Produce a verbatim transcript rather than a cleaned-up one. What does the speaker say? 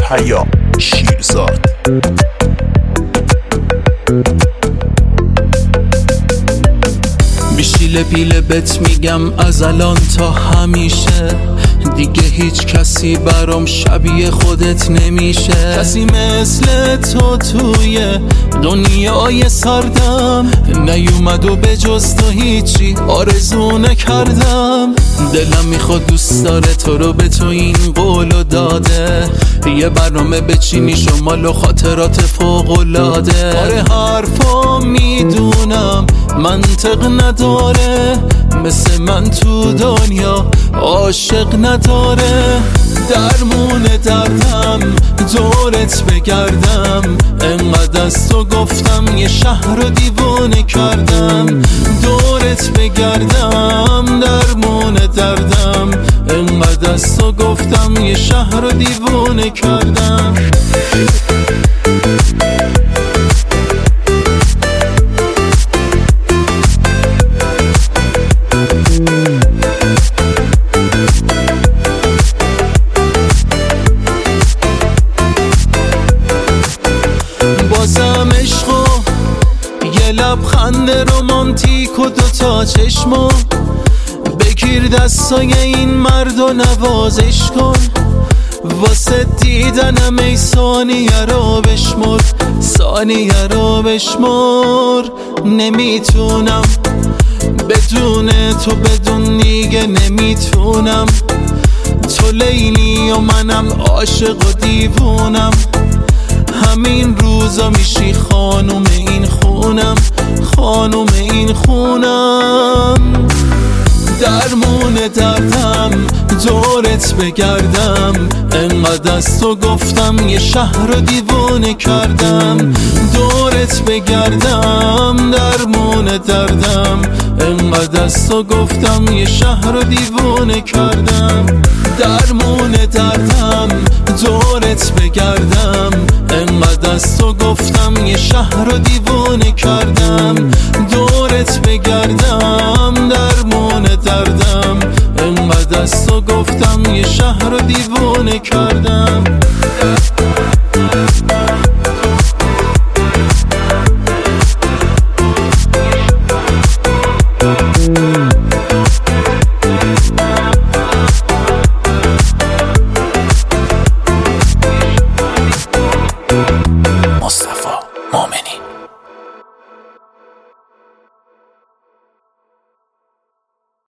حیا شیرزاد. بیشیل پیله بت میگم از الان تا همیشه، دیگه هیچ کسی برام شبیه خودت نمیشه. کسی مثل تو توی دنیای سردم نیومد و به جز تو هیچی آرزو نکردم. دلم میخواد دوست داره تو رو، به تو این قولو داده، یه برنامه بچینی شمال و خاطرات فوق‌العاده. آره حرفا میدونم منطق نداره، مثل من تو دنیا عاشق نداره. درمون دردم دورت بگردم، انقدر از تو گفتم یه شهر رو دیوونه کردم. دورت بگردم درمون دردم، انقدر از تو گفتم یه شهر رو دیوونه کردم. بازم عشقو یه لبخند رومانتیک و دوتا چشمو، بگیر دستای این مرد و نوازش کن. واسه دیدنم ای ثانیه رو بشمر، ثانیه رو بشمر. نمیتونم بدون تو، بدون دیگه نمیتونم. تو لیلی و منم عاشق و دیوونم، همین روزا میشی خانوم این خونم، خانوم این خونم. درمون دردم دورت بگردم، انقدر از تو گفتم یه شهر رو دیوونه کردم. دورت بگردم درمون دردم، انقدر از تو گفتم یه شهر رو دیوونه کردم. درمون دردم دورت بگردم، انقدر از تو گفتم یه شهر رو دیوونه کردم. دورت بگردم درمون دردم، انقدر از تو گفتم یه شهر رو دیوونه کردم.